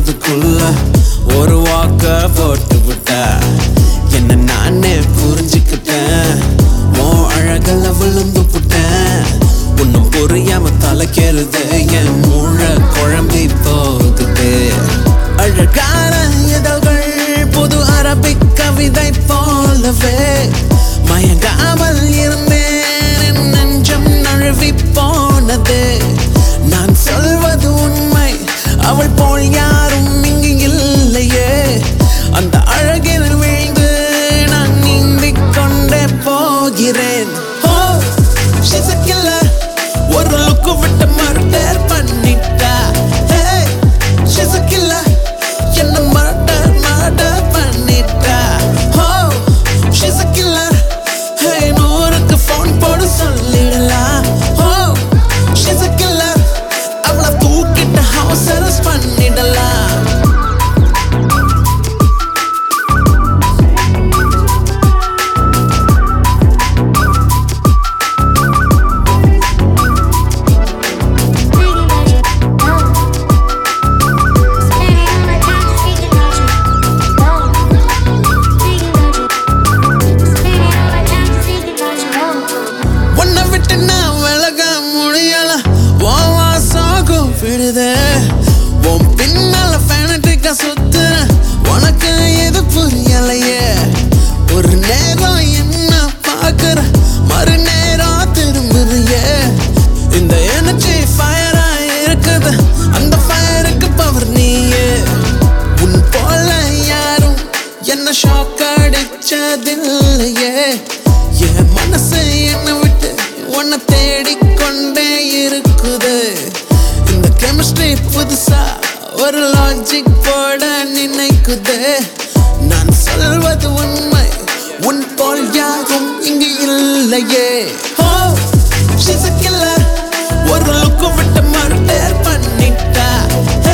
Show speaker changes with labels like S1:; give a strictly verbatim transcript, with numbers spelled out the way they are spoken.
S1: அதுக்குள்ள ஒரு வாக்க போட்டு விட்ட என்ன நானே புரிஞ்சுக்கிட்டேன். உன் அழகல விழுந்து புட்டேன். ஒன்னும் புரியாம தலைக்கிறது என் மூளை குழம்பி போகுது. அழகான இதழ்கள் புது அரபிக் கவிதை போலவே மயங்காமல் இருந்தேன். என் நெஞ்சம் நழுவி போனது. நான் சொல்வது உண்மை, அவள் போல் யாரும் இங்கு இல்லையே. அந்த அழகில் விழுந்து நான் நீந்திக் கொண்டே போகிறேன். Oh, she's a killer. ஒரு லுக்கு விட்டு மர்டர் பண்ணிட்டா. Hey, she's a killer. என்ன மர்டர் மர்டர் பண்ணிட்டா. Oh, she's a killer. Hey, நூறுக்கு ஃபோன் போடு சொல்லிடலாம். Oh, she's a killer. அவளை தூக்கிட்டு ஹவுஸ் அரெஸ்ட் பண்ணிடலாம். உன் பின்னால ஃபேனட்டிக்கா சுத்துற உனக்கு எது புரியலையே. ஒரு நேரம் என்ன பாக்குற மறு நேரம் திரும்புறியே. இந்த எனர்ஜி ஃபயரா இருக்குது, அந்த ஃபயருக்கு பவர் நீயே. உன் போல யாரும் என்ன ஷாக் அடிச்சதில்லையே. என் மனசு என்ன விட்டு உன்னை தேடிக்கொண்டே இருக்குது. இந்த கெமிஸ்ட்ரி புதுசா ஒரு லாஜிக் போட நினைக்குது. நான் சொல்வது உண்மை, உன் போல் யாரும் இங்கு இல்லையே. Oh, she's a killer. ஒரு லுக்கு விட்டு மர்டர் பண்ணிட்டா.